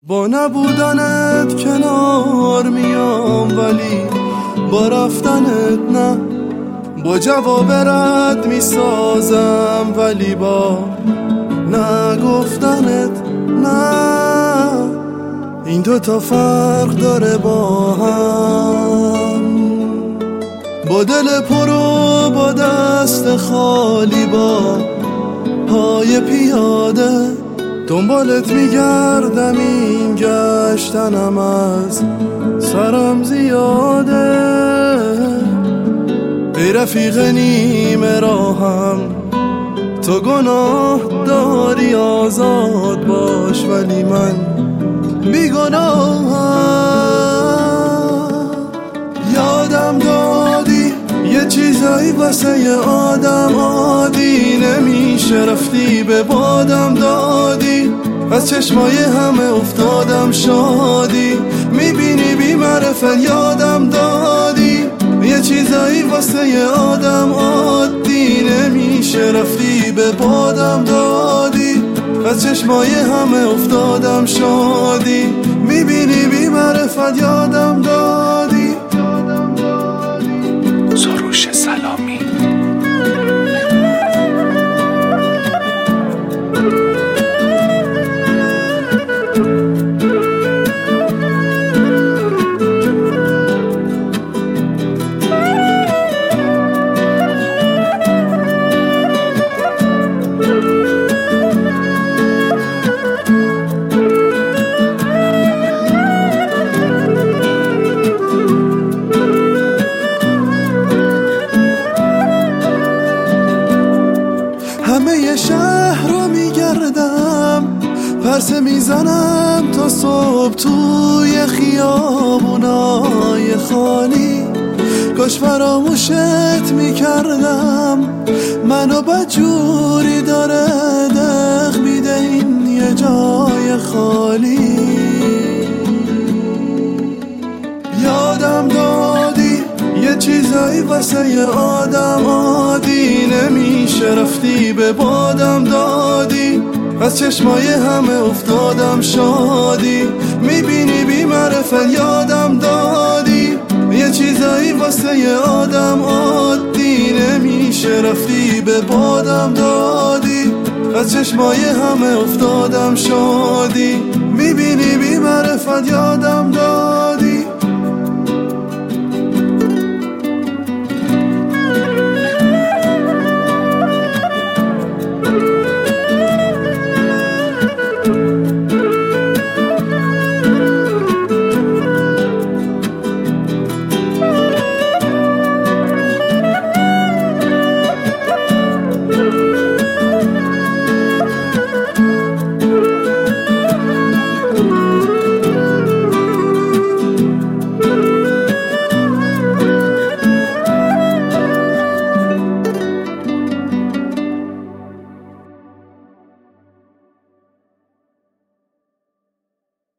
با نبودنت کنار میام ولی با رفتنت نه، با جواب رد میسازم ولی با نگفتنت نه. این دوتا فرق داره با هم، با دل پر و با دست خالی، با پای پیاده دنبالت میگردم، این گشتنم از سرم زیاده. ای رفیق نیمه راهم، تو گناه داری آزاد باش ولی من بیگناهم. یادم دادی یه چیزایی واسه یه آدم عادی نمیشه، رفتی به بادم دادی، از چشمای همه افتادم شادی، میبینی بی معرفت یادم دادی یه چیزایی واسه یه آدم عادی نمیشه، رفتی به بادم دادی، از چشمای همه افتادم شادی، میبینی بی معرفت یادم دادی. سروش سلامی. همه شهر رو میگردم، پرسه میزنم تا صبح توی خیابونای خالی، کاش فراموشت میکردم، منو بدجوری داره دق میده این یه جای خالی. یادم دادی یه چیزایی واسه یه آدم عادی نمیشه، رفتی به بادم دادی، از چشمای همه افتادم شادی، میبینی بی معرفت یادم دادی یه چیزایی واسه یه آدم عادی نمیشه، رفتی به بادم دادی، از چشمای همه افتادم شادی، میبینی بی معرفت یادم دادی.